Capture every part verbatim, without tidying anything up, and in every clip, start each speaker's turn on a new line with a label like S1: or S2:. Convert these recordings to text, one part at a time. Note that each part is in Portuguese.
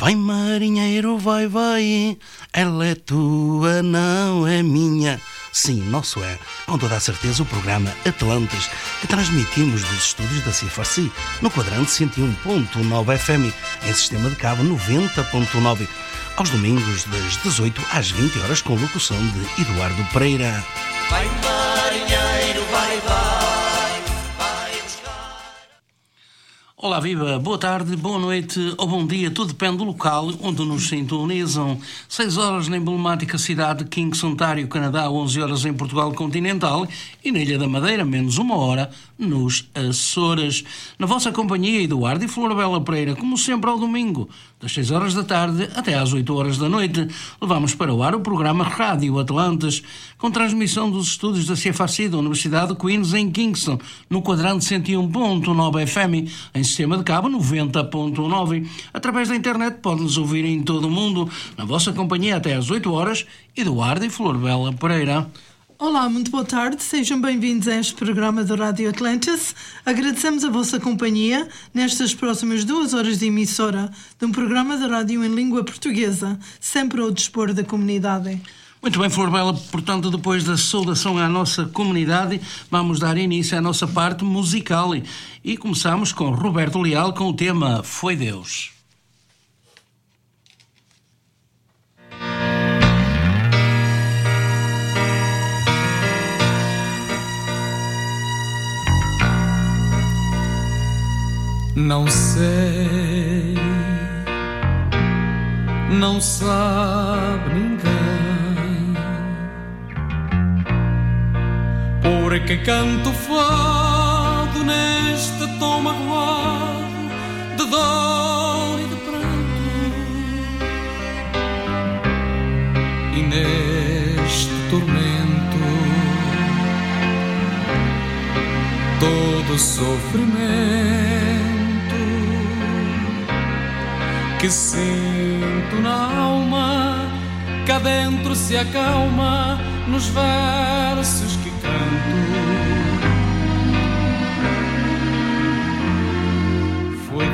S1: Vai marinheiro, vai, vai, ela é tua, não é minha. Sim, nosso é, com toda a certeza, o programa Atlantas, que transmitimos dos estúdios da C F R C, no quadrante cento e um ponto nove F M, em sistema de cabo noventa ponto nove, aos domingos das dezoito às vinte horas, com locução de Eduardo Pereira.
S2: Vai marinheiro, vai, vai.
S1: Olá, viva, boa tarde, boa noite ou bom dia, tudo depende do local onde nos sintonizam. seis horas na emblemática cidade de Kingston, Ontário, Canadá, onze horas em Portugal continental e na Ilha da Madeira, menos uma hora nos Açores. Na vossa companhia, Eduardo e Florbela Pereira, como sempre ao domingo, das seis horas da tarde até às oito horas da noite, levamos para o ar o programa Rádio Atlantas, com transmissão dos estúdios da C F R C da Universidade de Queens em Kingston, no quadrante cento e um ponto nove F M, em sistema de cabo noventa ponto nove. Através da internet pode-nos ouvir em todo o mundo. Na vossa companhia até às oito horas, Eduardo e Florbela Pereira.
S3: Olá, muito boa tarde, sejam bem-vindos a este programa do Rádio Atlantas. Agradecemos a vossa companhia nestas próximas duas horas de emissora de um programa de rádio em língua portuguesa, sempre ao dispor da comunidade.
S1: Muito bem, Florbela, portanto, depois da saudação à nossa comunidade, vamos dar início à nossa parte musical e, e começamos com Roberto Leal com o tema Foi Deus.
S4: Não sei, não sabe ninguém, porque canto fado neste tom magoado de dor e de pranto, e neste tormento todo sofrimento que sinto na alma, cá dentro se acalma nos versos que canto. Foi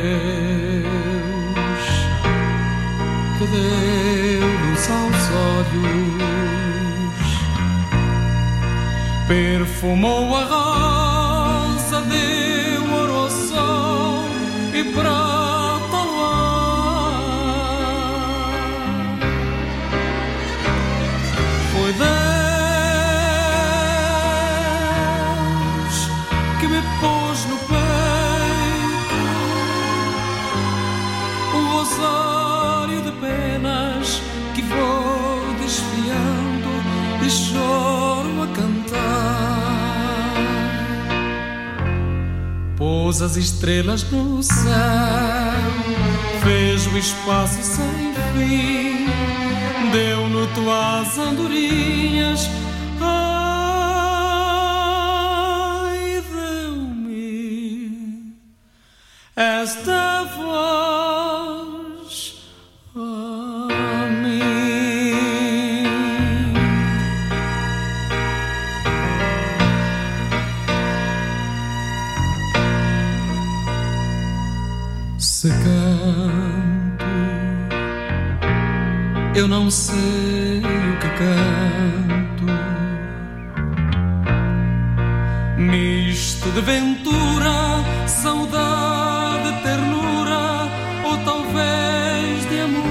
S4: Deus que deu luz aos olhos, perfumou a rosa, deu ouro ao sol e prata. Foi Deus que me pôs no peito um rosário de penas que vou desfiando e choro a cantar. Pôs as estrelas no céu, fez o espaço sem fim, deu-no tuas andorinhas, ai, deu-me esta voz a mim. Se canto, eu não sei o que canto, misto de ventura, saudade, ternura ou talvez de amor.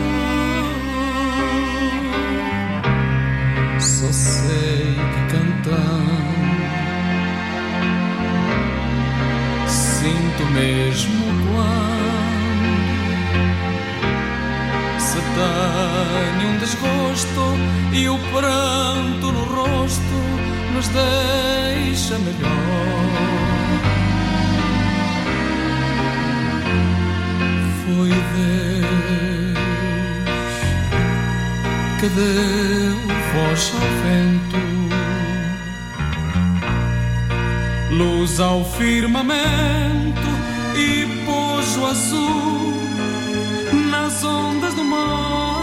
S4: Só sei que cantando sinto mesmo quando se tenho um desgosto e o pranto no rosto nos deixa melhor. Foi Deus que deu voz ao vento, luz ao firmamento e pôs o azul nas ondas do mar.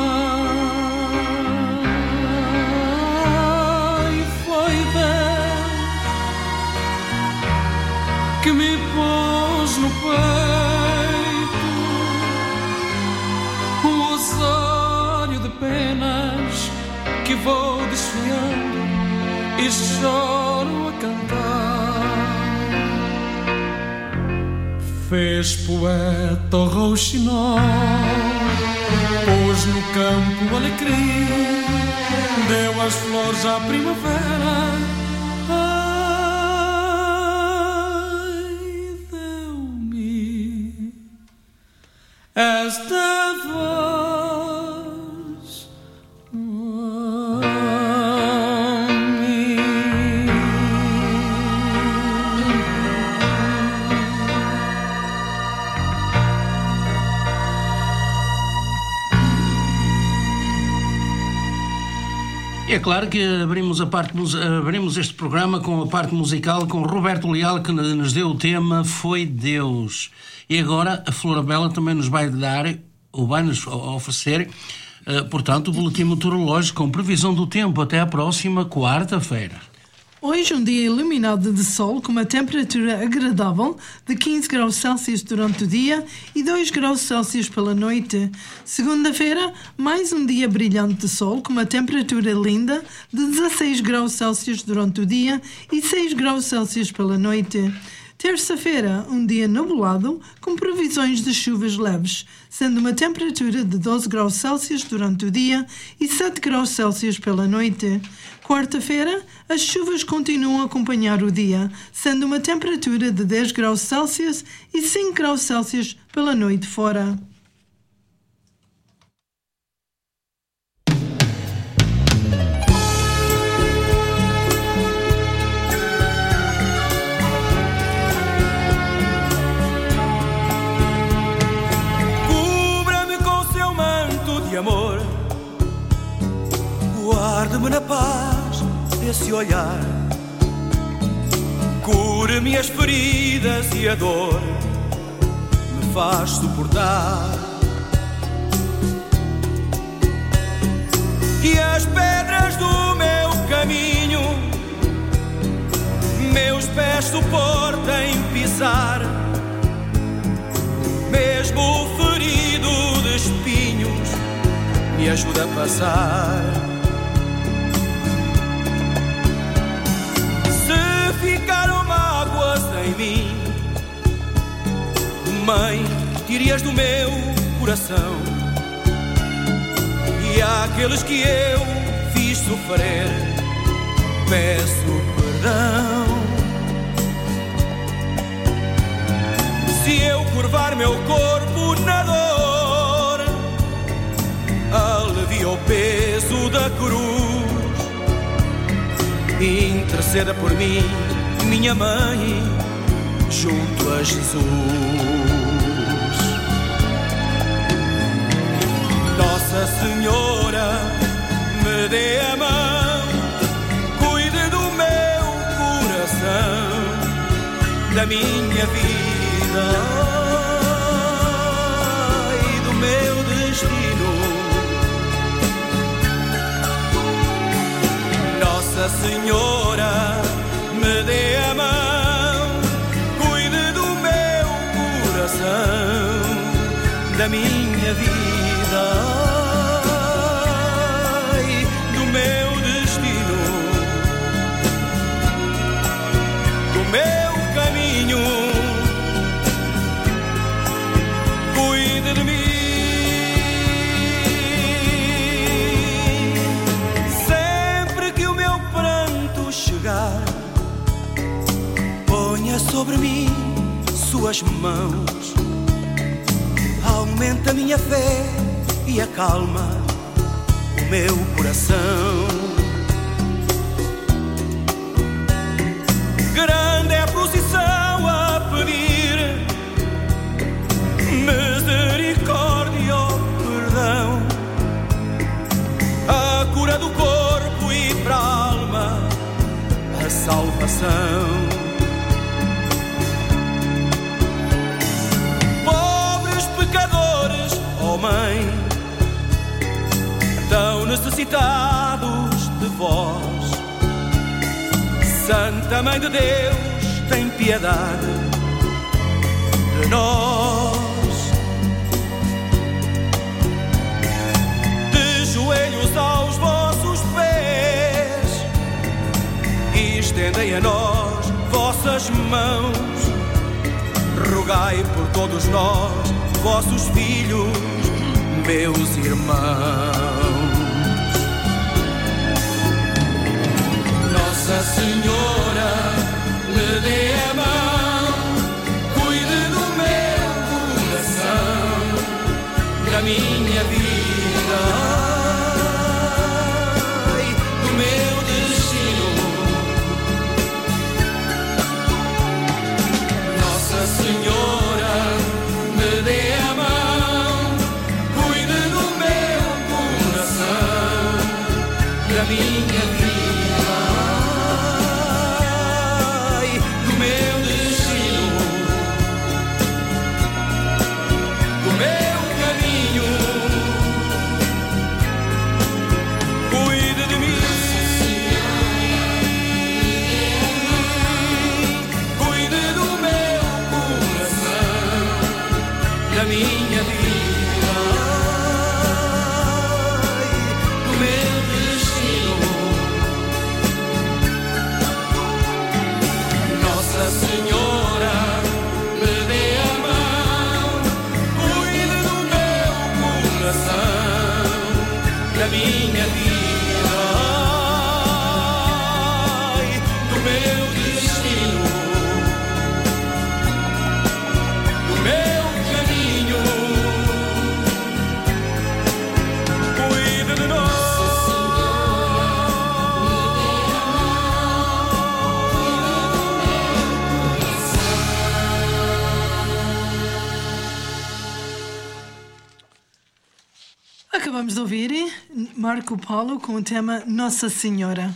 S4: E foi Deus que me pôs no peito que vou desfiando e choro a cantar. Fez poeta o rouxinol, pôs no campo alecrim, deu as flores à primavera. Ai, deu-me esta voz a mim.
S1: É claro que abrimos, a parte, abrimos este programa com a parte musical com Roberto Leal, que nos deu o tema Foi Deus. E agora a Flora Bela também nos vai dar, ou vai nos oferecer, uh, portanto, o boletim meteorológico com previsão do tempo até a próxima quarta-feira.
S3: Hoje um dia iluminado de sol com uma temperatura agradável de quinze graus Celsius durante o dia e dois graus Celsius pela noite. Segunda-feira, mais um dia brilhante de sol com uma temperatura linda de dezasseis graus Celsius durante o dia e seis graus Celsius pela noite. Terça-feira, um dia nublado com previsões de chuvas leves, sendo uma temperatura de doze graus Celsius durante o dia e sete graus Celsius pela noite. Quarta-feira, as chuvas continuam a acompanhar o dia, sendo uma temperatura de dez graus Celsius e cinco graus Celsius pela noite fora.
S2: Amor, guarde-me na paz desse olhar, cure-me as feridas e a dor me faz suportar. Que as pedras do meu caminho meus pés suportem pisar, mesmo ferido de espinhos me ajuda a passar. Se ficaram mágoas em mim, Mãe, tire-as do meu coração, e àqueles que eu fiz sofrer, peço perdão. Se eu curvar meu corpo na dor, alivia o peso da cruz, interceda por mim, minha mãe, junto a Jesus. Nossa Senhora, me dê a mão, cuide do meu coração, da minha vida e do meu destino. Nossa Senhora, me dê a mão, cuide do meu coração, da minha vida e do meu destino, do meu caminho, cuide de mim. Ponha sobre mim suas mãos, aumenta a minha fé e acalma o meu coração. Grande é a procissão a pedir misericórdia, oh, perdão, a cura do corpo e para a alma a salvação. Pobres pecadores, oh Mãe, tão necessitados de vós. Santa Mãe de Deus, tem piedade de nós. De joelhos aos vossos pés, estendei a nós vossas mãos. Rogai por todos nós, vossos filhos, meus irmãos.
S4: Nossa Senhora, me dê a mão, cuide do meu coração, da minha vida, ai, do meu destino. Nossa Senhora, me dê a mão, cuide do meu coração, da minha vida.
S3: Acabamos de ouvir Marco Paulo com o tema Nossa Senhora.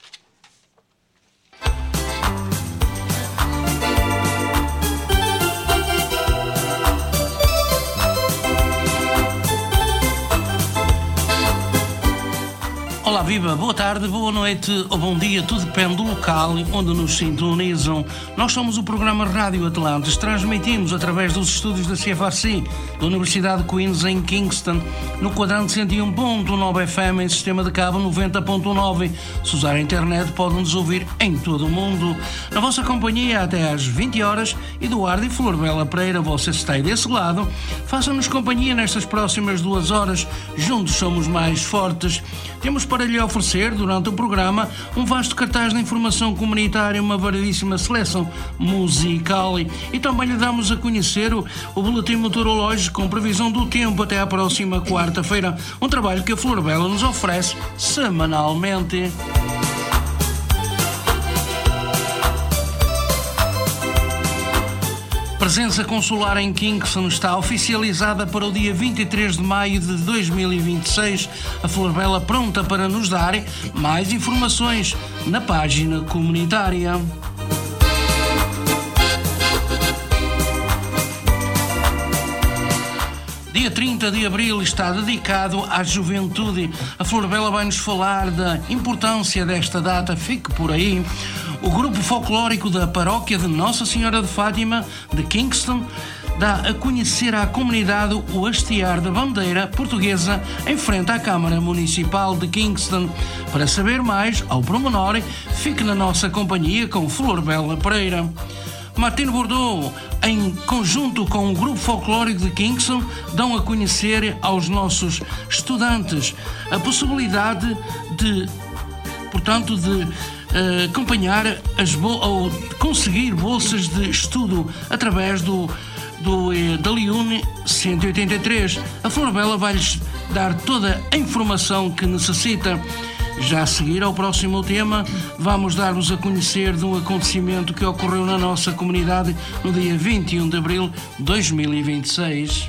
S1: Olá, viva, boa tarde, boa noite ou bom dia, tudo depende do local onde nos sintonizam. Nós somos o programa Rádio Atlantis, transmitimos através dos estúdios da C F A C, da Universidade de Queens em Kingston, no quadrante cento e um ponto nove F M, em sistema de cabo noventa ponto nove. Se usar a internet podem nos ouvir em todo o mundo. Na vossa companhia até às vinte horas, Eduardo e Flor Bela Pereira, você está aí desse lado. Façam-nos companhia nestas próximas duas horas, juntos somos mais fortes. Temos para lhe oferecer, durante o programa, um vasto cartaz de informação comunitária, uma variedíssima seleção musical e também lhe damos a conhecer o, o boletim meteorológico com previsão do tempo até à próxima quarta-feira, um trabalho que a Flor Bela nos oferece semanalmente. Presença consular em Kingston está oficializada para o dia vinte e três de maio de dois mil e vinte e seis. A Flor Bela pronta para nos dar mais informações na página comunitária. Dia trinta de abril está dedicado à juventude. A Flor Bela vai nos falar da importância desta data, fique por aí. O grupo folclórico da paróquia de Nossa Senhora de Fátima, de Kingston, dá a conhecer à comunidade o hastear da bandeira portuguesa em frente à Câmara Municipal de Kingston. Para saber mais, ao pormenor, fique na nossa companhia com Flor Bela Pereira. Martino Bordeaux, em conjunto com o grupo folclórico de Kingston, dão a conhecer aos nossos estudantes a possibilidade de, portanto, de Uh, acompanhar as bo- ou conseguir bolsas de estudo através do, do eh, da Liune cento e oitenta e três. A Flor Bela vai-lhes dar toda a informação que necessita. Já a seguir ao próximo tema, vamos dar-vos a conhecer de um acontecimento que ocorreu na nossa comunidade no dia vinte e um de abril de dois mil e vinte e seis.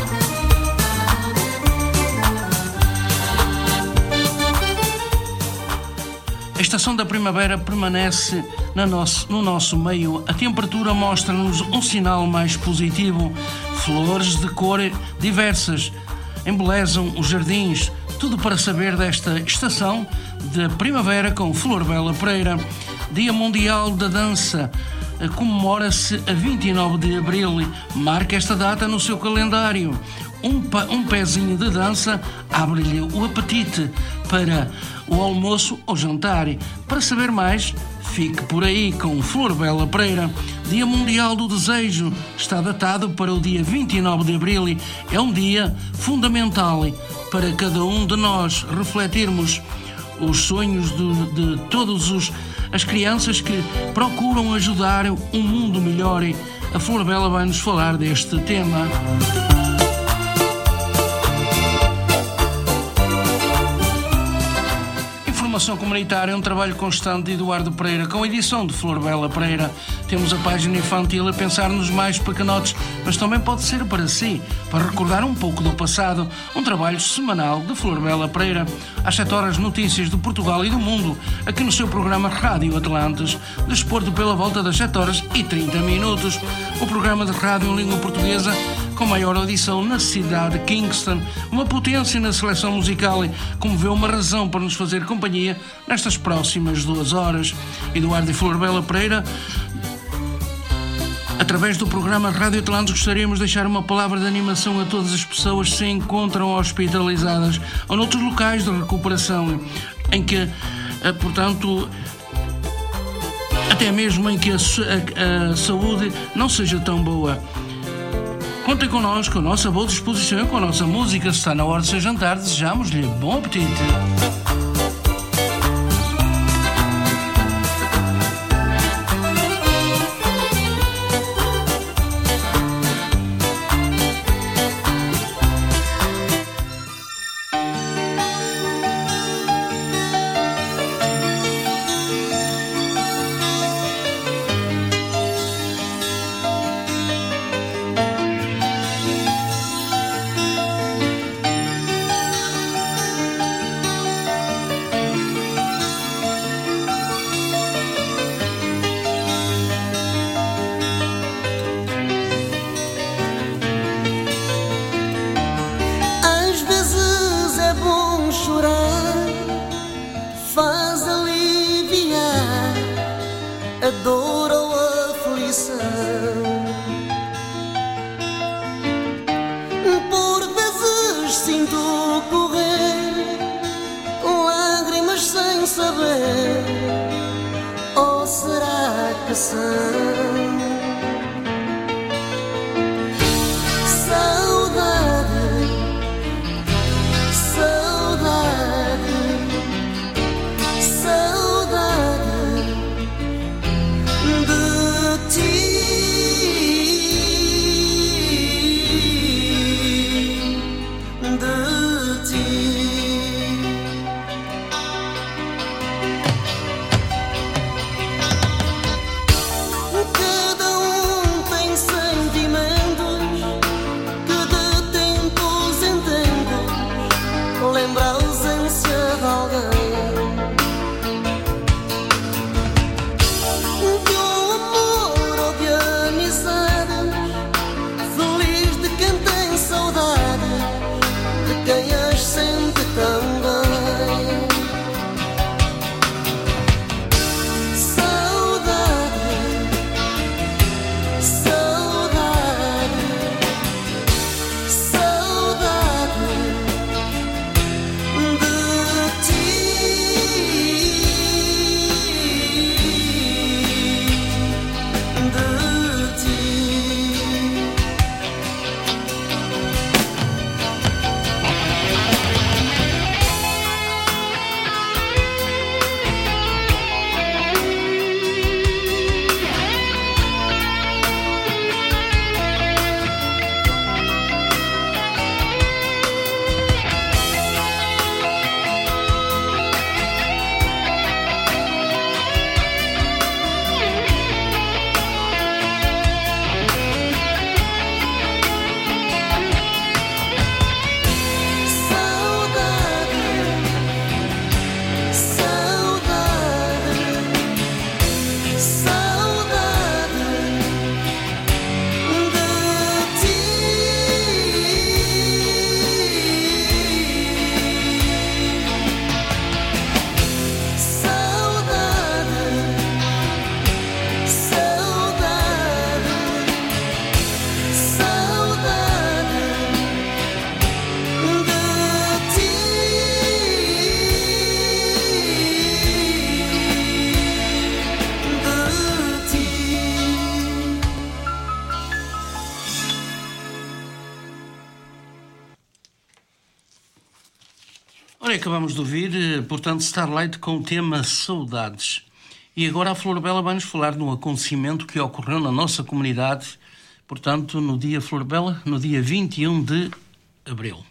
S1: A estação da primavera permanece na nosso, no nosso meio. A temperatura mostra-nos um sinal mais positivo. Flores de cor diversas embelezam os jardins. Tudo para saber desta estação de primavera com Flor Bela Pereira. Dia Mundial da Dança comemora-se a vinte e nove de abril. Marque esta data no seu calendário. Um, pa, um pezinho de dança abre-lhe o apetite para o almoço ou jantar. Para saber mais, Fique por aí com Flor Bela Pereira. Dia Mundial do Desejo está datado para o dia vinte e nove de abril e é um dia fundamental para cada um de nós refletirmos os sonhos de, de todas as crianças que procuram ajudar um mundo melhor, e a Flor Bela vai nos falar deste tema. Informação comunitária é um trabalho constante de Eduardo Pereira, com a edição de Flor Bela Pereira. Temos a página infantil a pensar nos mais pequenotes, mas também pode ser para si, para recordar um pouco do passado, um trabalho semanal de Flor Bela Pereira. Às sete horas, notícias de Portugal e do mundo, aqui no seu programa Rádio Atlantes, desporto pela volta das sete horas e trinta minutos. O programa de rádio em língua portuguesa com maior audição na cidade de Kingston, uma potência na seleção musical, e como vê, uma razão para nos fazer companhia nestas próximas duas horas. Eduardo e Flor Bela Pereira, através do programa Rádio Atlantes, gostaríamos de deixar uma palavra de animação a todas as pessoas que se encontram hospitalizadas ou noutros locais de recuperação, em que, portanto, até mesmo em que a, a, a saúde não seja tão boa. Contem connosco, com a nossa boa disposição e com a nossa música. Se está na hora de seu jantar, desejamos-lhe bom apetite.
S5: Quem as sente
S1: Olha, acabamos de ouvir, portanto, Starlight com o tema Saudades. E agora a Flor Bela vai-nos falar de um acontecimento que ocorreu na nossa comunidade, portanto, no dia Flor Bela, no dia vinte e um de abril.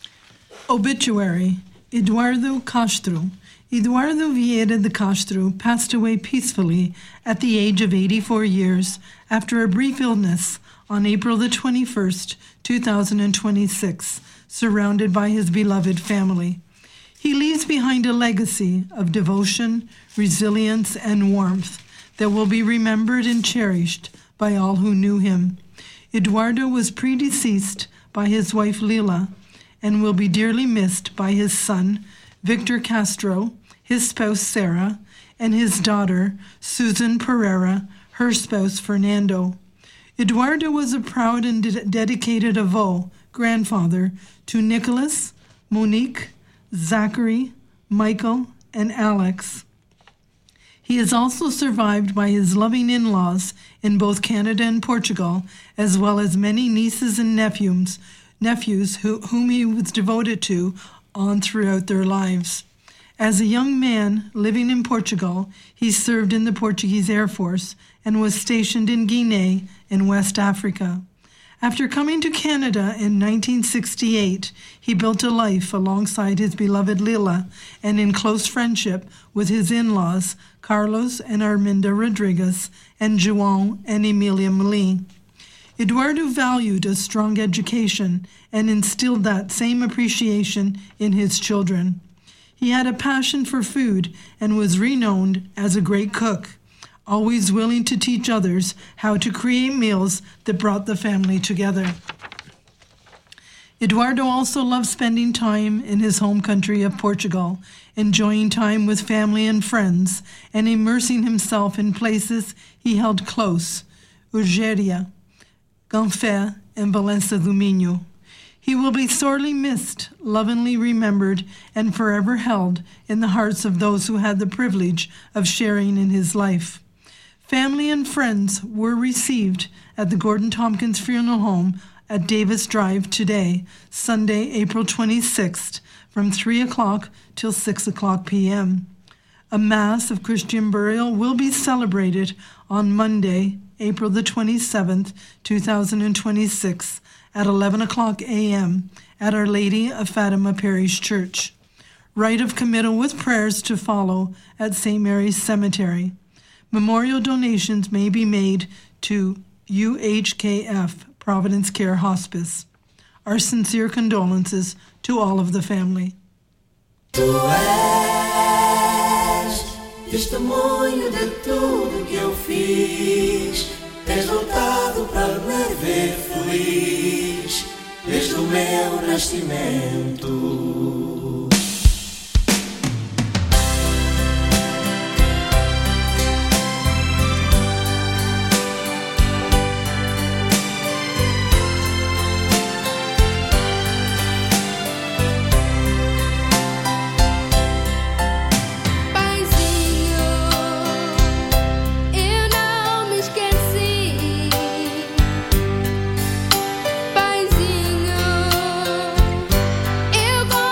S3: Obituary. Eduardo Castro. Eduardo Vieira de Castro passed away peacefully at the age of eighty-four years after a brief illness on April the twenty-first, two thousand twenty-six, surrounded by his beloved family. He leaves behind a legacy of devotion, resilience, and warmth that will be remembered and cherished by all who knew him. Eduardo was predeceased by his wife Lila and will be dearly missed by his son, Victor Castro, his spouse Sarah, and his daughter, Susan Pereira, her spouse Fernando. Eduardo was a proud and de- dedicated avô, grandfather, to Nicholas, Monique, Zachary, Michael, and Alex. He is also survived by his loving in-laws in both Canada and Portugal, as well as many nieces and nephews, nephews who, whom he was devoted to on throughout their lives. As a young man living in Portugal, he served in the Portuguese Air Force and was stationed in Guinea in West Africa. After coming to Canada in nineteen sixty-eight, he built a life alongside his beloved Lila and in close friendship with his in-laws, Carlos and Arminda Rodriguez, and João and Emilia Molin. Eduardo valued a strong education and instilled that same appreciation in his children. He had a passion for food and was renowned as a great cook, always willing to teach others how to create meals that brought the family together. Eduardo also loved spending time in his home country of Portugal, enjoying time with family and friends, and immersing himself in places he held close, Ugéria, Ganfé, and Valença do Minho. He will be sorely missed, lovingly remembered, and forever held in the hearts of those who had the privilege of sharing in his life. Family and friends were received at the Gordon Tompkins Funeral Home at Davis Drive today, Sunday, April twenty-sixth, from three o'clock till six o'clock p.m. A Mass of Christian burial will be celebrated on Monday, April the twenty-seventh, two thousand twenty-six, at eleven o'clock a.m. at Our Lady of Fatima Parish Church. Rite of committal with prayers to follow at Saint Mary's Cemetery. Memorial donations may be made to U H K F Providence Care Hospice. Our sincere condolences to all of the family.
S5: Tu és testemunho de tudo que eu fiz. Tens lutado para me ver feliz desde o meu nascimento.
S6: Eu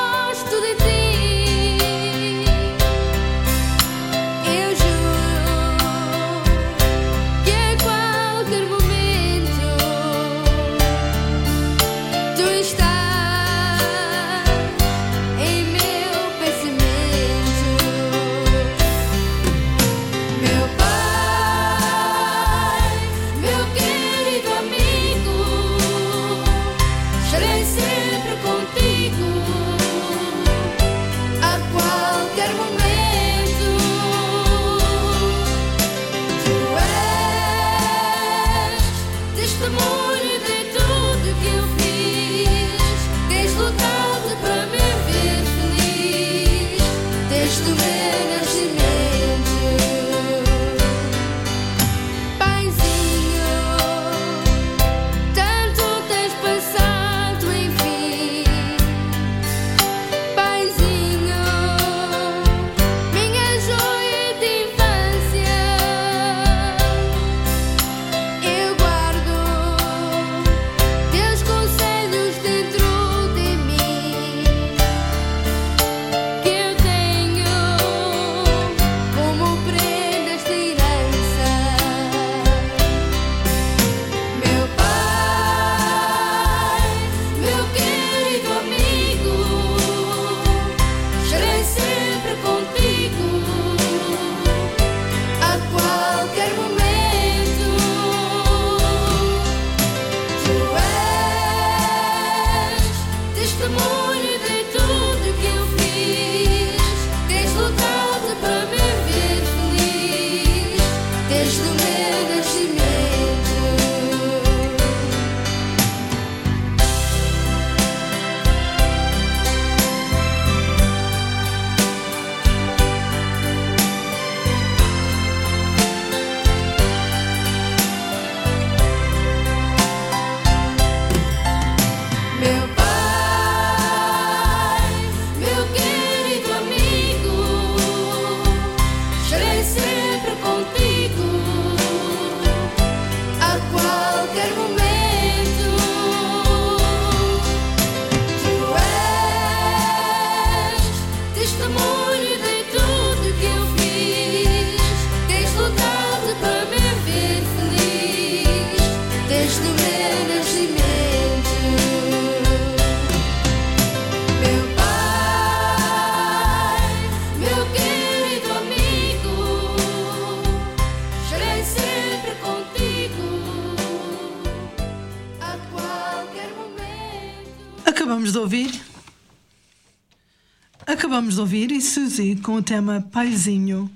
S3: ouvir? Acabamos de ouvir e Suzy com o tema Paizinho.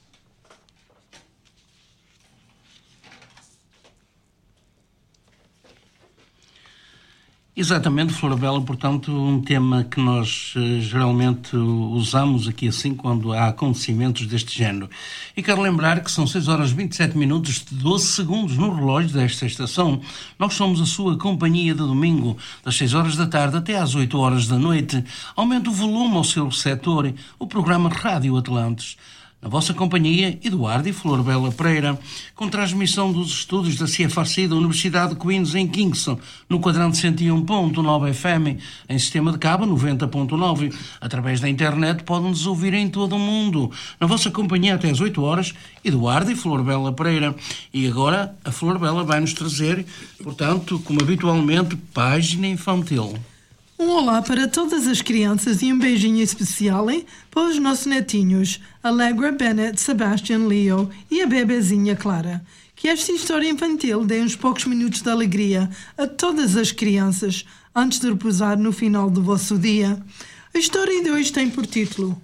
S1: Exatamente, Florabella, portanto, um tema que nós uh, geralmente usamos aqui assim quando há acontecimentos deste género. E quero lembrar que são seis horas e vinte e sete minutos e doze segundos no relógio desta estação. Nós somos a sua companhia de domingo, das seis horas da tarde até às oito horas da noite. Aumente o volume ao seu receptor, o programa Rádio Atlantes. Na vossa companhia, Eduardo e Florabella Pereira, com transmissão dos estúdios da C F R C da Universidade de Queens em Kingston, no quadrante cento e um ponto nove F M, em sistema de cabo noventa ponto nove. Através da internet podem-nos ouvir em todo o mundo. Na vossa companhia até às oito horas, Eduardo e Florabella Pereira. E agora a Florabella vai-nos trazer, portanto, como habitualmente, página infantil.
S3: Um olá para todas as crianças e um beijinho especial hein, para os nossos netinhos, Allegra, Bennett, Sebastian, Leo e a bebezinha Clara. Que esta história infantil dê uns poucos minutos de alegria a todas as crianças antes de repousar no final do vosso dia. A história de hoje tem por título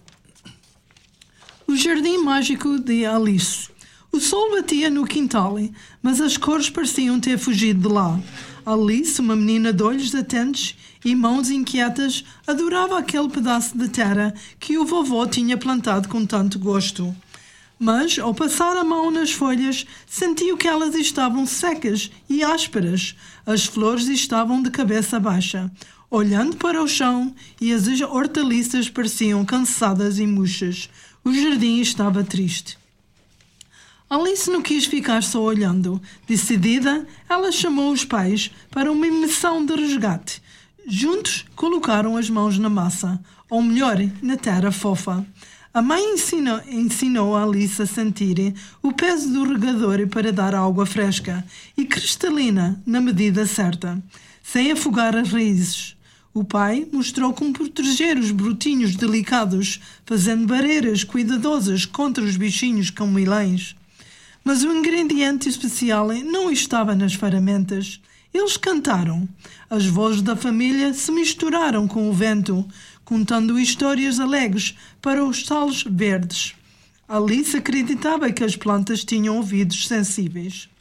S3: O Jardim Mágico de Alice. O sol batia no quintal, mas as cores pareciam ter fugido de lá. Alice, uma menina de olhos atentos e mãos inquietas, adorava aquele pedaço de terra que o vovô tinha plantado com tanto gosto. Mas, ao passar a mão nas folhas, sentiu que elas estavam secas e ásperas. As flores estavam de cabeça baixa, olhando para o chão, e as hortaliças pareciam cansadas e murchas. O jardim estava triste. Alice não quis ficar só olhando. Decidida, ela chamou os pais para uma missão de resgate. Juntos, colocaram as mãos na massa, ou melhor, na terra fofa. A mãe ensinou, ensinou a Alice a sentir o peso do regador para dar água fresca e cristalina na medida certa, sem afogar as raízes. O pai mostrou como proteger os brotinhos delicados, fazendo barreiras cuidadosas contra os bichinhos camilães. Mas o ingrediente especial não estava nas ferramentas. Eles cantaram. As vozes da família se misturaram com o vento, contando histórias alegres para os talos verdes. Alice acreditava que as plantas tinham ouvidos sensíveis.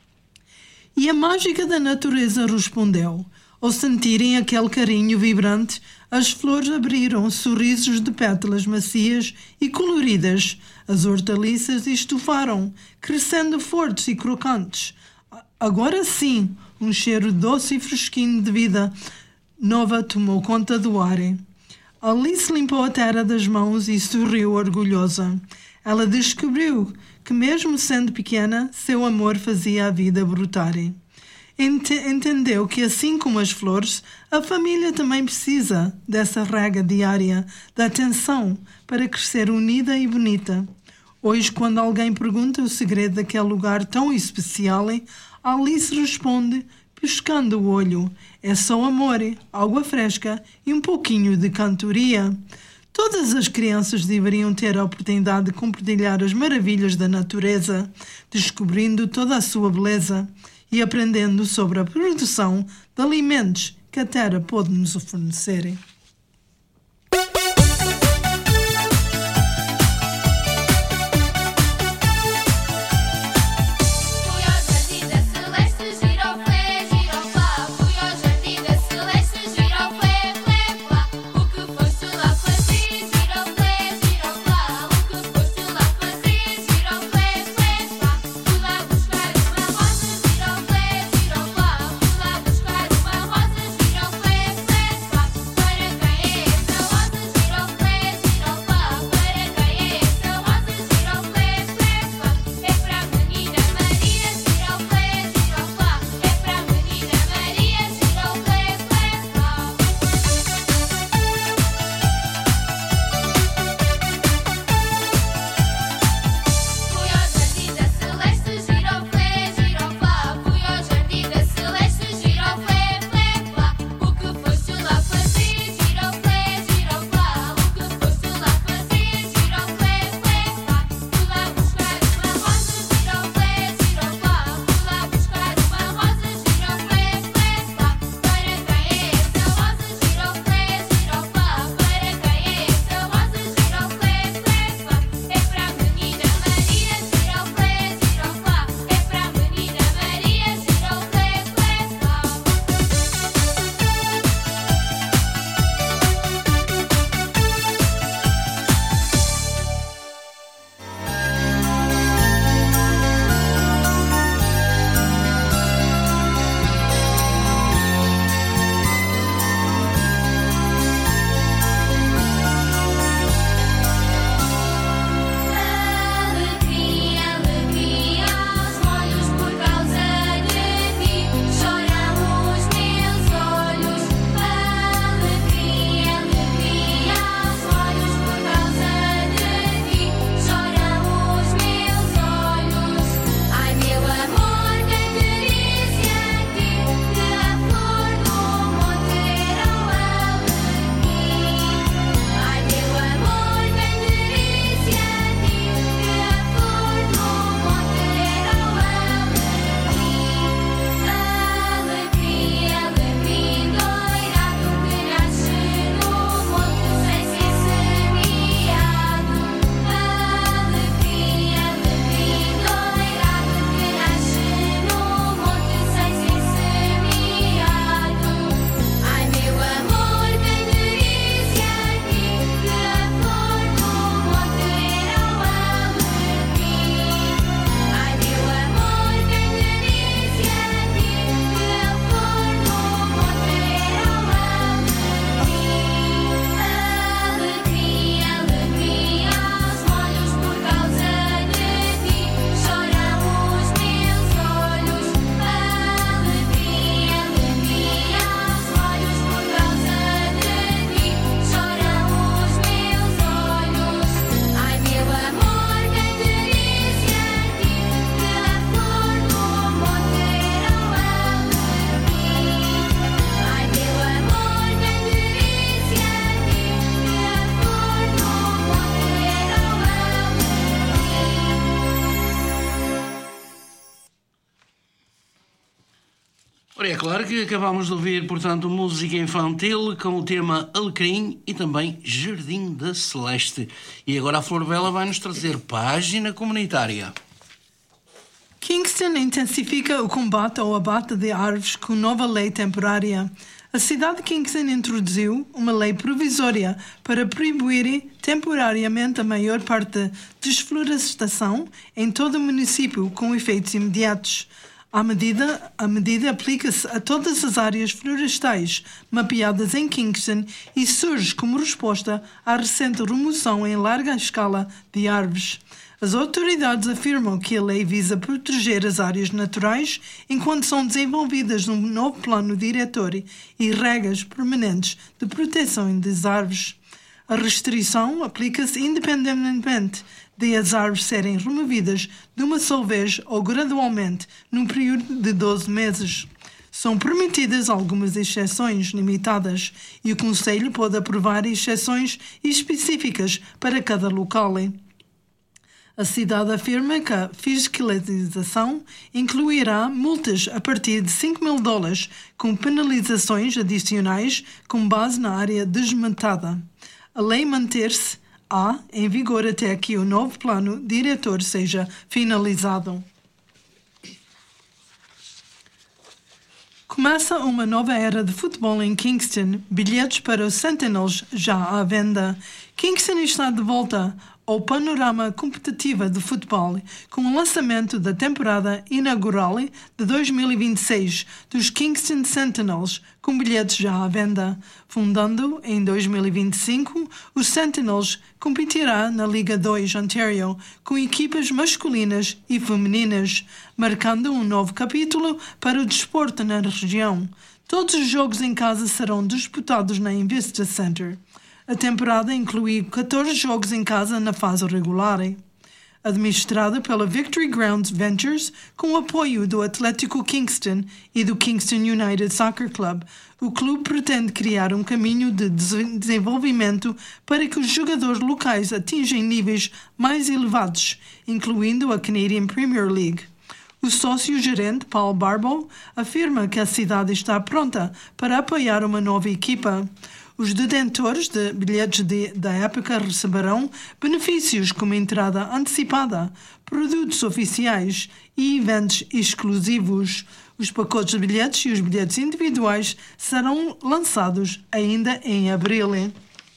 S3: E a mágica da natureza respondeu. Ao sentirem aquele carinho vibrante, as flores abriram sorrisos de pétalas macias e coloridas. As hortaliças estufaram, crescendo fortes e crocantes. Agora sim, um cheiro doce e fresquinho de vida nova tomou conta do ar. Alice limpou a terra das mãos e sorriu orgulhosa. Ela descobriu que, mesmo sendo pequena, seu amor fazia a vida brotar. Ent- entendeu que, assim como as flores, a família também precisa dessa rega diária, de atenção, para crescer unida e bonita. Hoje, quando alguém pergunta o segredo daquele lugar tão especial, Alice responde, piscando o olho: é só amor, água fresca e um pouquinho de cantoria. Todas as crianças deveriam ter a oportunidade de compartilhar as maravilhas da natureza, descobrindo toda a sua beleza e aprendendo sobre a produção de alimentos que a terra pode nos fornecer.
S6: Para
S1: Ora, é claro que acabámos de ouvir, portanto, música infantil com o tema Alecrim e também Jardim da Celeste. E agora a Flor Bela vai-nos trazer página comunitária.
S3: Kingston intensifica o combate ao abate de árvores com nova lei temporária. A cidade de Kingston introduziu uma lei provisória para proibir temporariamente a maior parte da desflorestação em todo o município com efeitos imediatos. A medida, a medida aplica-se a todas as áreas florestais mapeadas em Kingston e surge como resposta à recente remoção em larga escala de árvores. As autoridades afirmam que a lei visa proteger as áreas naturais enquanto são desenvolvidas um novo plano diretor e regras permanentes de proteção das árvores. A restrição aplica-se independentemente de as árvores serem removidas de uma só vez ou gradualmente num período de doze meses. São permitidas algumas exceções limitadas e o Conselho pode aprovar exceções específicas para cada local. A cidade afirma que a fiscalização incluirá multas a partir de cinco mil dólares, com penalizações adicionais com base na área desmatada. A lei manter-se a em vigor até que o novo plano diretor seja finalizado. Começa uma nova era de futebol em Kingston. Bilhetes para os Sentinels já à venda. Kingston está de volta ao panorama competitivo de futebol com o lançamento da temporada inaugural de dois mil e vinte e seis dos Kingston Sentinels, com bilhetes já à venda. Fundando em dois mil e vinte e cinco, os Sentinels competirá na Liga dois Ontario com equipas masculinas e femininas, marcando um novo capítulo para o desporto na região. Todos os jogos em casa serão disputados na Invista Center. A temporada inclui catorze jogos em casa na fase regular. Administrada pela Victory Grounds Ventures, com o apoio do Atlético Kingston e do Kingston United Soccer Club, o clube pretende criar um caminho de desenvolvimento para que os jogadores locais atinjam níveis mais elevados, incluindo a Canadian Premier League. O sócio-gerente, Paul Barbo, afirma que a cidade está pronta para apoiar uma nova equipa. Os detentores de bilhetes de, da época receberão benefícios como entrada antecipada, produtos oficiais e eventos exclusivos. Os pacotes de bilhetes e os bilhetes individuais serão lançados ainda em abril.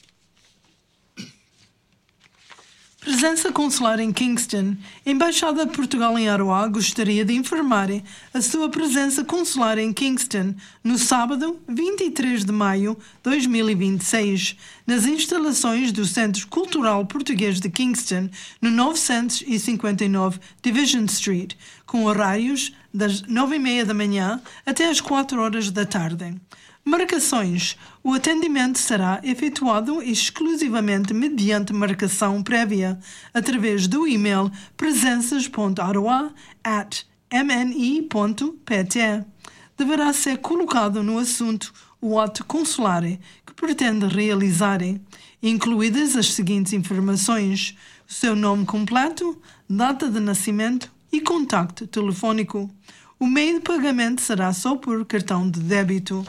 S3: Presença consular em Kingston. A Embaixada de Portugal em Aroá gostaria de informar a sua presença consular em Kingston no sábado, vinte e três de maio de dois mil e vinte e seis, nas instalações do Centro Cultural Português de Kingston, no novecentos e cinquenta e nove Division Street, com horários das nove e meia da manhã até às quatro horas da tarde. Marcações. O atendimento será efetuado exclusivamente mediante marcação prévia, através do e-mail presenças ponto aroa arroba m n i ponto p t. Deverá ser colocado no assunto o ato consular que pretende realizar, incluídas as seguintes informações: o seu nome completo, data de nascimento e contacto telefónico. O meio de pagamento será só por cartão de débito.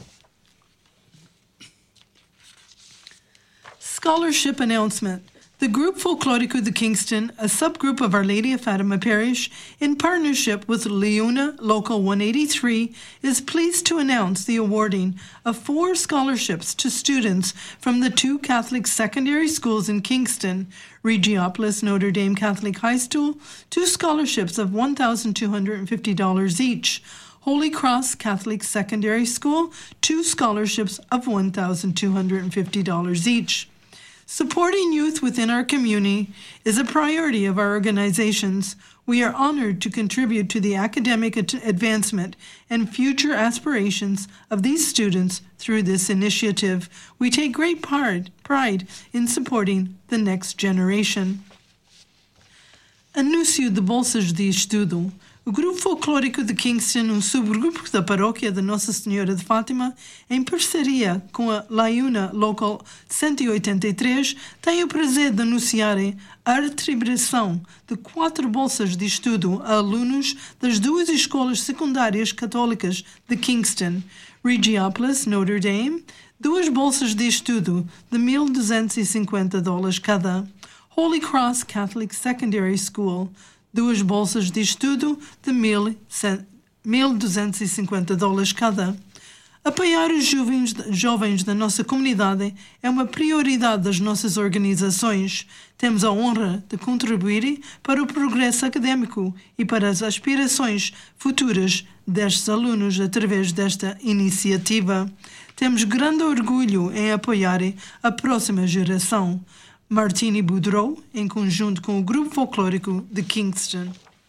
S3: Scholarship announcement. The Group Folclórico de Kingston, a subgroup of Our Lady of Fatima Parish, in partnership with Leuna Local one eighty-three, is pleased to announce the awarding of four scholarships to students from the two Catholic secondary schools in Kingston, Regiopolis Notre Dame Catholic High School, two scholarships of one thousand two hundred fifty dollars each, Holy Cross Catholic Secondary School, two scholarships of one thousand two hundred fifty dollars each. Supporting youth within our community is a priority of our organizations. We are honored to contribute to the academic advancement and future aspirations of these students through this initiative. We take great pride, pride in supporting the next generation. Anúncio de bolsas de estudo. O Grupo Folclórico de Kingston, um subgrupo da Paróquia de Nossa Senhora de Fátima, em parceria com a Laiuna Local cento e oitenta e três, tem o prazer de anunciarem a atribuição de quatro bolsas de estudo a alunos das duas escolas secundárias católicas de Kingston, Regiopolis, Notre Dame, duas bolsas de estudo de mil duzentos e cinquenta dólares cada, Holy Cross Catholic Secondary School, duas bolsas de estudo de mil duzentos e cinquenta dólares cada. Apoiar os jovens, jovens da nossa comunidade é uma prioridade das nossas organizações. Temos a honra de contribuir para o progresso académico e para as aspirações futuras destes alunos através desta iniciativa. Temos grande orgulho em apoiar a próxima geração. Martini Boudreau, em conjunto com o Grupo Folclórico de Kingston.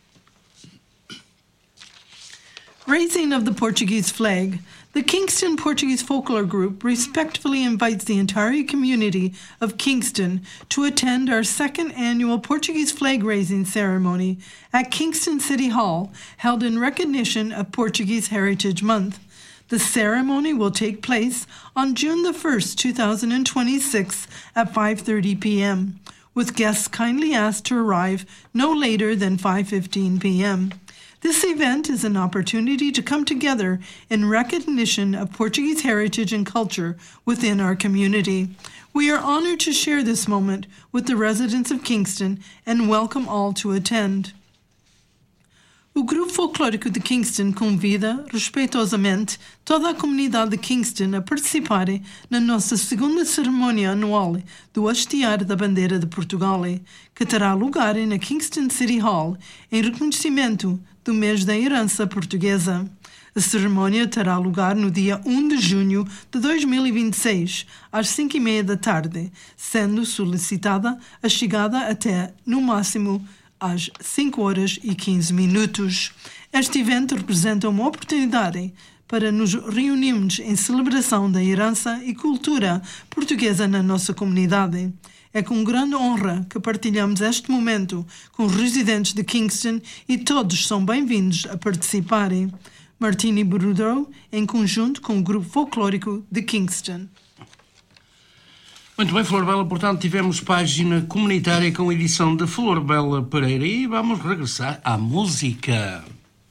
S3: Raising of the Portuguese Flag. The Kingston Portuguese Folklore Group respectfully invites the entire community of Kingston to attend our second annual Portuguese flag raising ceremony at Kingston City Hall, held in recognition of Portuguese Heritage Month. The ceremony will take place on June the first, two thousand twenty-six at five thirty p.m., with guests kindly asked to arrive no later than five fifteen p.m. This event is an opportunity to come together in recognition of Portuguese heritage and culture within our community. We are honored to share this moment with the residents of Kingston and welcome all to attend. O Grupo Folclórico de Kingston convida, respeitosamente, toda a comunidade de Kingston a participarem na nossa segunda cerimónia anual do hastear da bandeira de Portugal, que terá lugar na Kingston City Hall, em reconhecimento do mês da herança portuguesa. A cerimónia terá lugar no dia um de junho de dois mil e vinte e seis, às cinco e meia da tarde, sendo solicitada a chegada até, no máximo, às cinco horas e quinze minutos. Este evento representa uma oportunidade para nos reunirmos em celebração da herança e cultura portuguesa na nossa comunidade. É com grande honra que partilhamos este momento com os residentes de Kingston e todos são bem-vindos a participarem. Martini Boudreau, em conjunto com o Grupo Folclórico de Kingston.
S1: Muito bem, Flor Bela, portanto, tivemos página comunitária com edição de Flor Bela Pereira e vamos regressar à música.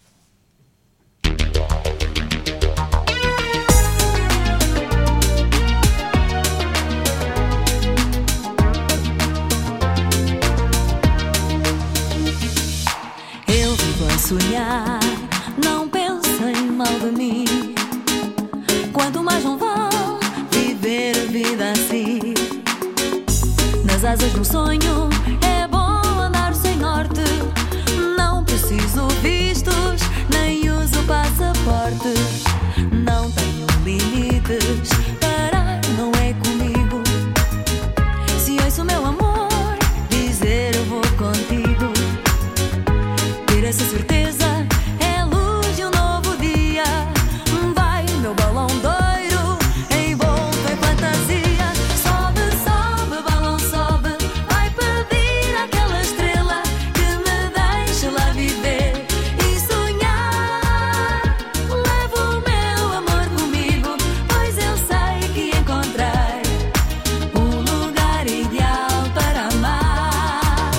S6: Eu vivo a sonhar, não pensem mal de mim. Quanto mais não vão viver a vida assim. Nas asas do sonho é bom andar sem norte. Não preciso vistos, nem uso passaporte. Não tenho limites, parar não é comigo. Se ouço meu amor dizer eu vou contigo, ter essa certeza é luz de um novo dia. Vai meu balão doiro, envolto em fantasia. Sobe, sobe, balão sobe, vai pedir àquela estrela que me deixe lá viver e sonhar. Levo o meu amor comigo, pois eu sei que encontrei um lugar ideal para amar.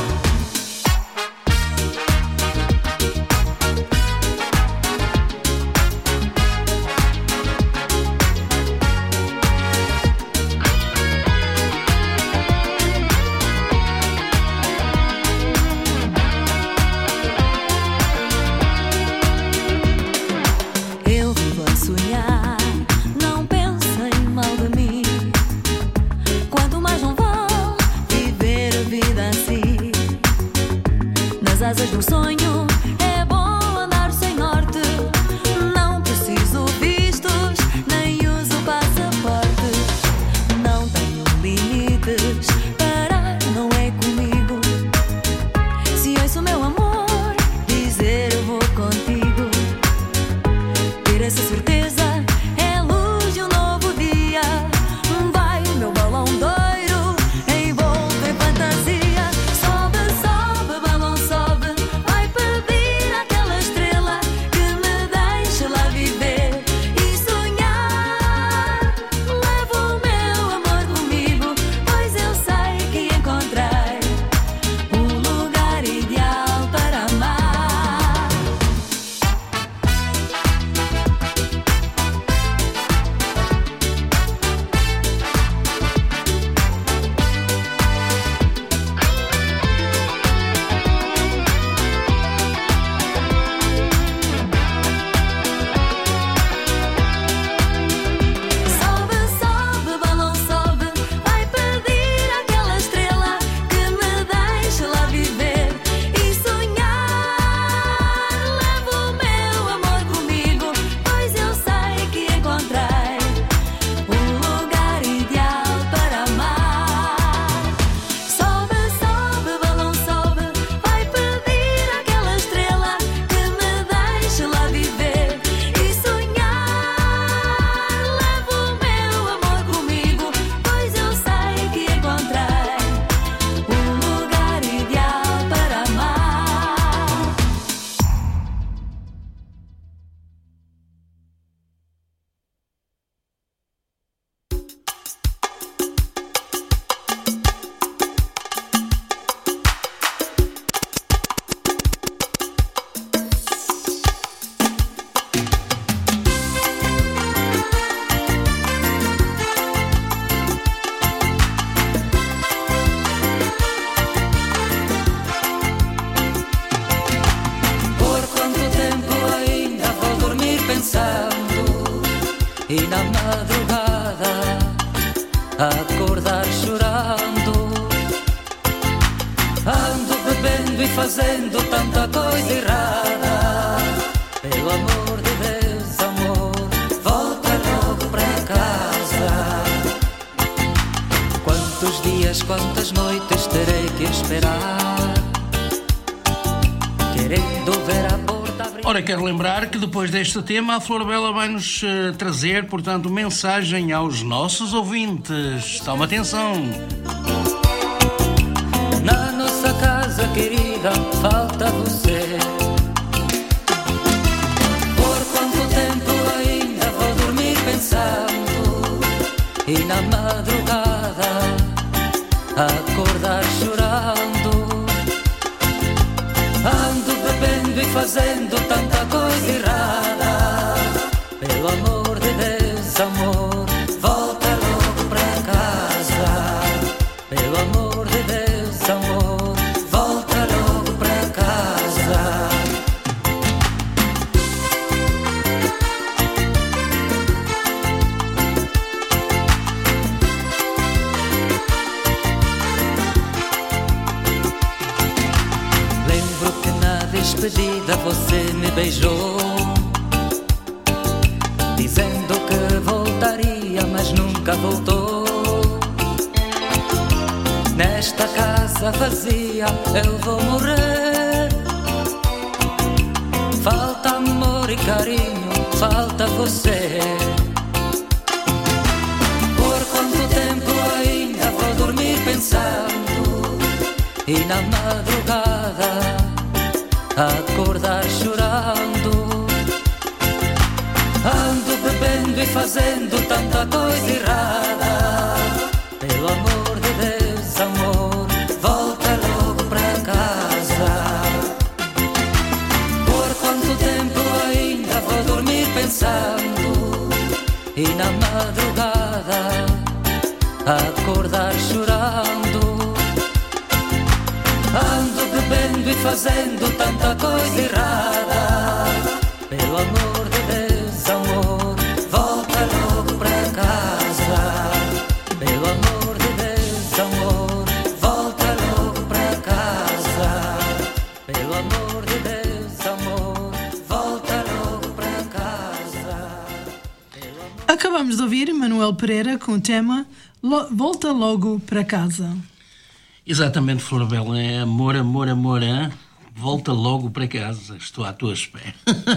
S6: Eu vivo a sonhar, não pensem mal de mim. Quanto mais não vão viver a vida assim. Nas asas do sonho é bom andar sem norte. Não preciso vistos, nem uso passaporte. Não tenho limites, parar não é comigo. Se ouço meu amor dizer eu vou contigo, ter essa certeza é luz de um novo dia. Vai meu balão doiro, envolto em fantasia. Sobe, sobe, balão sobe, vai pedir àquela estrela fazendo tanta coisa errada. Pelo amor de Deus, amor, volta logo para casa. Quantos dias, quantas noites terei que esperar, querendo ver a porta abrir.
S1: Ora, quero lembrar que depois deste tema a Flor Bela vai-nos uh, trazer, portanto, mensagem aos nossos ouvintes. Toma atenção.
S6: Na nossa casa querida falta você. Por quanto tempo ainda vou dormir pensando e na madrugada acordar chorando. Ando bebendo e fazendo tanta coisa errada. Pelo amor de Deus, amor, volta logo para casa. Pelo amor de Deus, amor, volta logo para casa. Lembro que na despedida você me beijou, dizendo que voltaria, mas nunca voltou. Nesta casa vazia eu vou morrer. Falta amor e carinho, falta você. Por quanto tempo ainda vou dormir pensando e na madrugada acordar chorando. Ando bebendo e fazendo tanta coisa errada. Pelo amor de Deus, amor, volta logo para casa. Por quanto tempo ainda vou dormir pensando e na madrugada acordar chorando. Ando bebendo e fazendo tanta coisa errada. Pelo amor de Deus, amor, volta logo para casa. Pelo amor de Deus, amor, volta logo para casa. Pelo amor de Deus, amor, volta logo para casa.
S3: Acabamos de ouvir Manuel Pereira com o tema Lo- Volta Logo para Casa.
S1: Exatamente, Flor Bela. É amor, amor, amor, hein? Volta logo para casa. Estou à tua espera.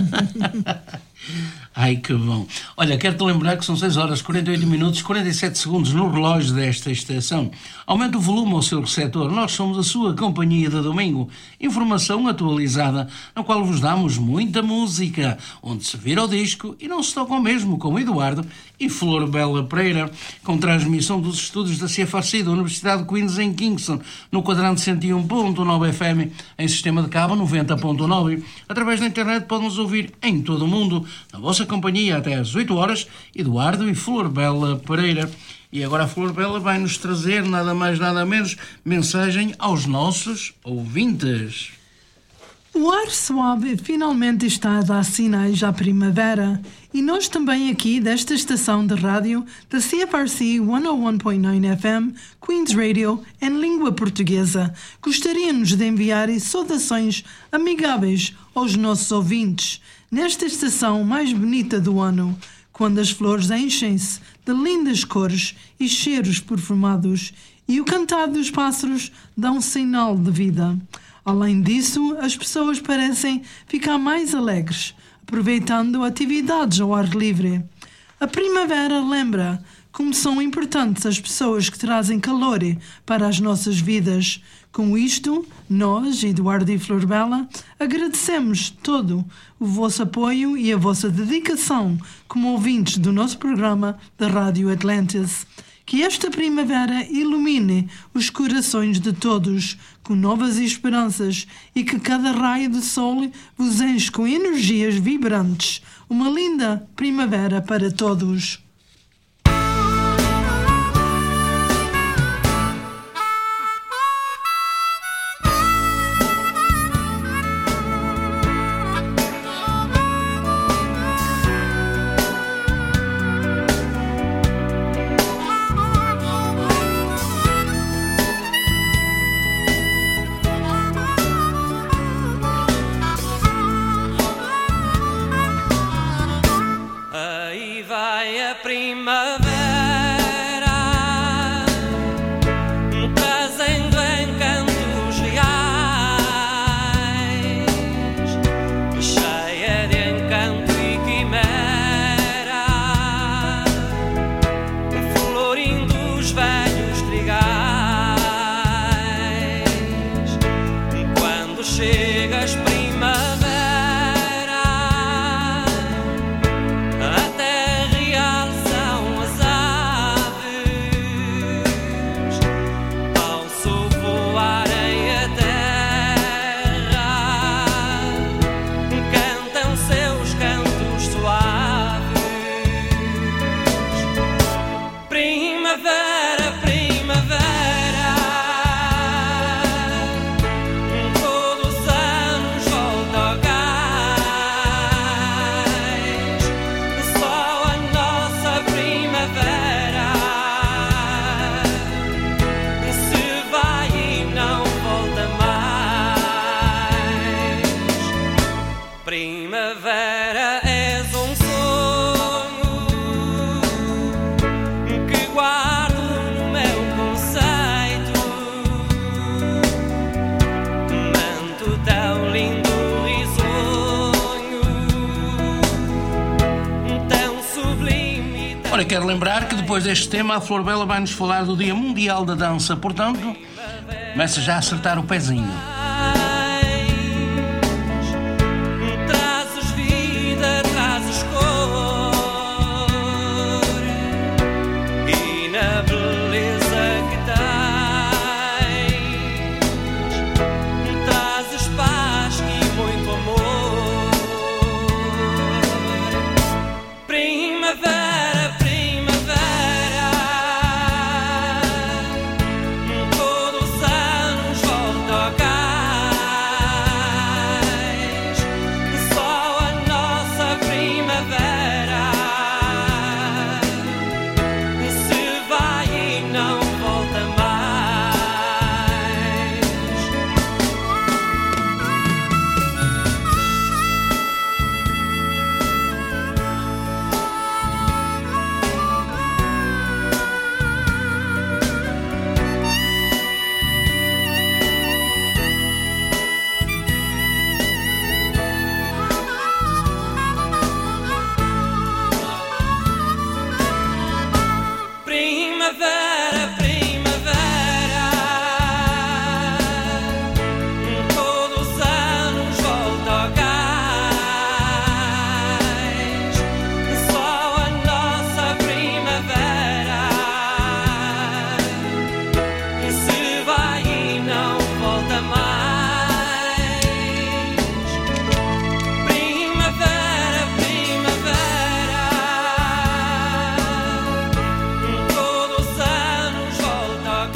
S1: Ai, que bom. Olha, quero-te lembrar que são seis horas, quarenta e oito minutos, quarenta e sete segundos no relógio desta estação. Aumente o volume ao seu receptor. Nós somos a sua companhia de domingo. Informação atualizada, na qual vos damos muita música, onde se vira o disco e não se toca o mesmo, com Eduardo e Flor Bela Pereira, com transmissão dos estúdios da C F A C da Universidade de Queens em Kingston, no quadrante cento e um ponto nove F M, em sistema de cabo noventa ponto nove. Através da internet podem-nos ouvir em todo o mundo, na vossa companhia até às oito horas, Eduardo e Flor Bela Pereira. E agora a Flor Bela vai-nos trazer nada mais nada menos mensagem aos nossos ouvintes.
S3: O ar suave finalmente está a dar sinais à primavera e nós também aqui desta estação de rádio da C F R C cento e um ponto nove F M, Queens Radio, em língua portuguesa, gostaríamos de enviar saudações amigáveis aos nossos ouvintes nesta estação mais bonita do ano, quando as flores enchem-se de lindas cores e cheiros perfumados e o cantar dos pássaros dá um sinal de vida. Além disso, as pessoas parecem ficar mais alegres, aproveitando atividades ao ar livre. A primavera lembra como são importantes as pessoas que trazem calor para as nossas vidas. Com isto, nós, Eduardo e Flor Bela, agradecemos todo o vosso apoio e a vossa dedicação como ouvintes do nosso programa da Rádio Atlantis. Que esta primavera ilumine os corações de todos com novas esperanças e que cada raio de sol vos enche com energias vibrantes. Uma linda primavera para todos.
S1: quero lembrar que depois deste tema a Flor Bela vai-nos falar do Dia Mundial da Dança, portanto, começa já a acertar o pezinho.
S4: Trazes vida, trazes cor, e na beleza que tens, trazes paz e muito amor. Primavera, primavera, todos os anos volta ao cais, só a nossa primavera se vai e não volta mais. Primavera, primavera, todos os anos volta ao cais, só a nossa primavera se vai e não volta mais. Primavera, primavera, todos os anos volta ao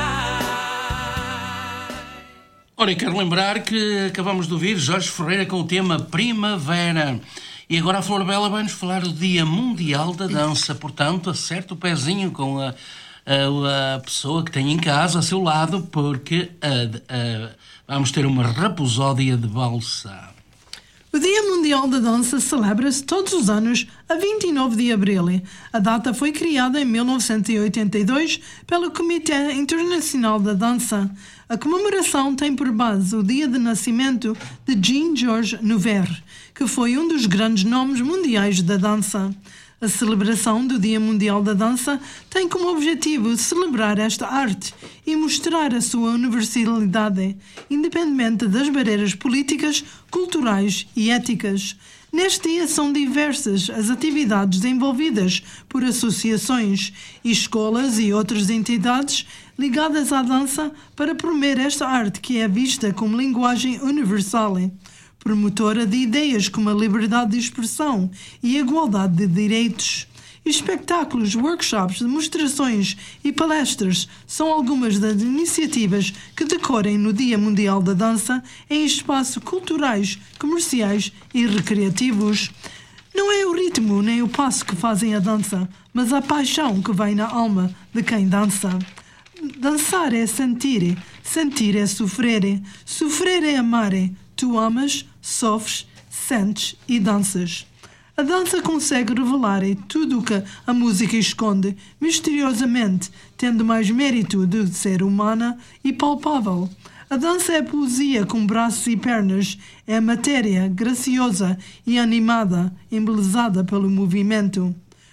S4: cais.
S1: Ora, e quero lembrar que acabamos de ouvir Jorge Ferreira com o tema Primavera. E agora a Flor Bela vai-nos falar do Dia Mundial da Dança. Portanto, acerte o pezinho com a, a, a pessoa que tem em casa a seu lado, porque a- a- vamos ter uma raposódia de balsa.
S3: O Dia Mundial da Dança celebra-se todos os anos a vinte e nove de abril. A data foi criada em mil novecentos e oitenta e dois pelo Comitê Internacional da Dança. A comemoração tem por base o dia de nascimento de Jean-Georges Nouvert, que foi um dos grandes nomes mundiais da dança. A celebração do Dia Mundial da Dança tem como objetivo celebrar esta arte e mostrar a sua universalidade, independente das barreiras políticas, culturais e éticas. Neste dia são diversas as atividades envolvidas por associações, escolas e outras entidades ligadas à dança para promover esta arte que é vista como linguagem universal, promotora de ideias como a liberdade de expressão e a igualdade de direitos. Espetáculos, workshops, demonstrações e palestras são algumas das iniciativas que decorrem no Dia Mundial da Dança em espaços culturais, comerciais e recreativos. Não é o ritmo nem o passo que fazem a dança, mas a paixão que vai na alma de quem dança. Dançar é sentir, sentir é sofrer, sofrer é amar. Tu amas, sofres, sentes e danças. A dança consegue revelar tudo o que a música esconde, misteriosamente, tendo mais mérito de ser humana e palpável. A dança é poesia com braços e pernas, é matéria graciosa e animada, embelezada pelo movimento.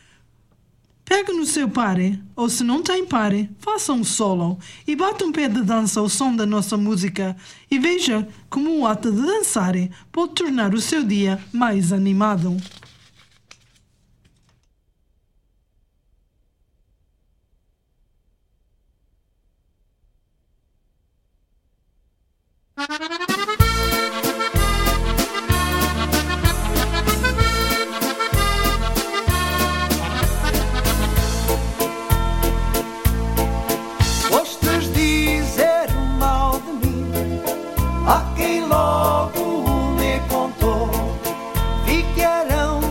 S3: Pegue no seu pare, ou se não tem pare, faça um solo e bata um pé de dança ao som da nossa música e veja como o ato de dançar pode tornar o seu dia mais animado.
S2: Gostas de dizer mal de mim? Há quem logo me contou. Vi que eram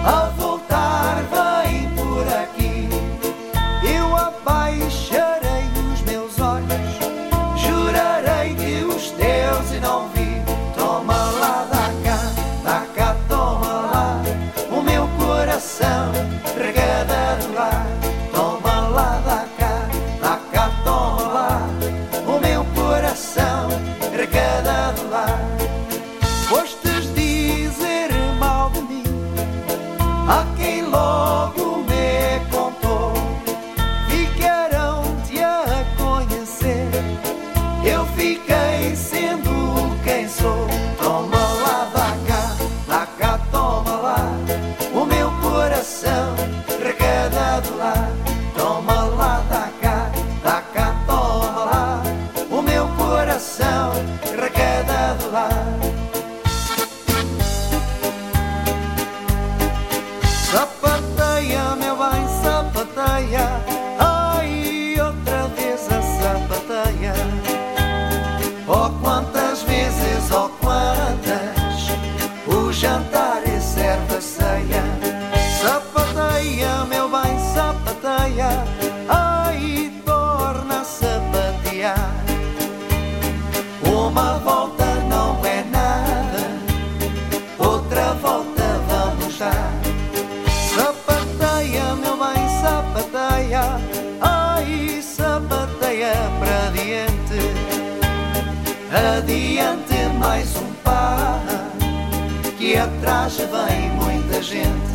S5: a voltar vem por aqui. Eu abaixarei os meus olhos, jurarei que os teus e não vi. Toma lá, dá cá, dá cá, toma lá, o meu coração regada de lá. Toma lá, dá cá, dá cá, toma lá, o meu coração regada de lá. Fostes dizer mal de mim a quem logo me contou, ficarão-te a conhecer. Eu fiquei sendo quem sou. Toma lá, dá cá, dá cá, toma lá, o meu coração regada de lá. Toma lá, dá cá, dá cá, toma lá, o meu coração regada de lá. Sapateia, meu bem, sapateia, ai, outra vez a sapateia. Oh, quantas vezes, oh, quantas, o jantar e serve a ceia. Sapateia, meu bem, sapateia, ai, torna a sapatear. Uma volta não é nada, outra volta vamos dar. Sapateia, meu bem, sapateia, ai, sapateia para diante. Adiante mais um par, que atrás vem muita gente.